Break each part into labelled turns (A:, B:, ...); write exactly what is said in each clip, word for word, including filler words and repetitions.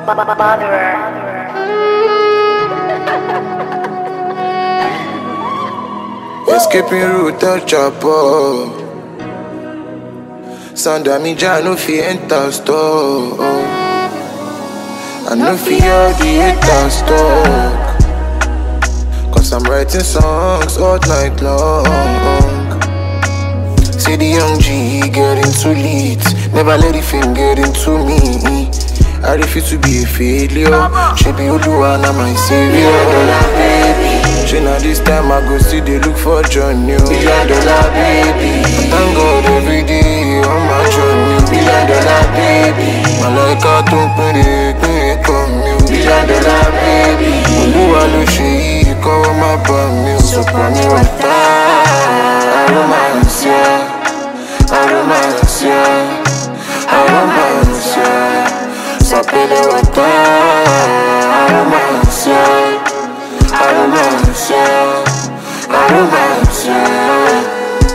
A: Escaping route touch chopper. Sound damage, I no fi enter store. I no fi all the haters talk. Cause I'm writing songs all night long. Say the young G getting too lit. Never let the fame get into me. I refuse to be a failure. She be Oluwa, now my savior. Billion dollar baby. She now this time I go see they look for John New. Billion dollar baby. Thank God every day on my journey. Billion dollar baby. My like I don't put it, it come you. Billion dollar baby. Oluwa lo she cover my bum. So for me what I romance ya. I romance ya. I romance ya. Sapele wata, aromansia, aromansia, aromansia.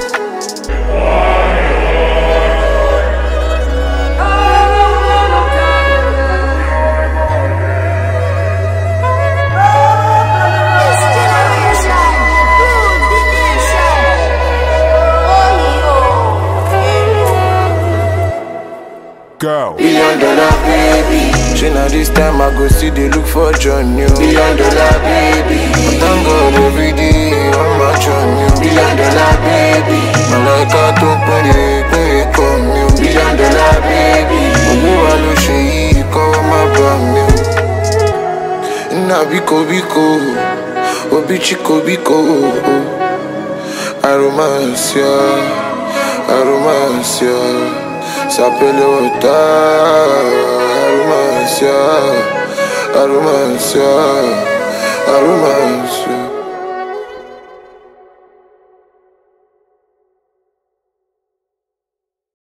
B: Go.
A: Billion dollar baby. She now this time I go see they look for John New. Billion dollar baby. Thank God every day on my journey. Billion dollar baby. My like I don't put it, it come you. Billion dollar baby. Oluwa lo she cover my bum you. Na biko biko, obi chiko biko. Aromansia, aromansia. Sapele wata, aromansia, aromansia, aromansia.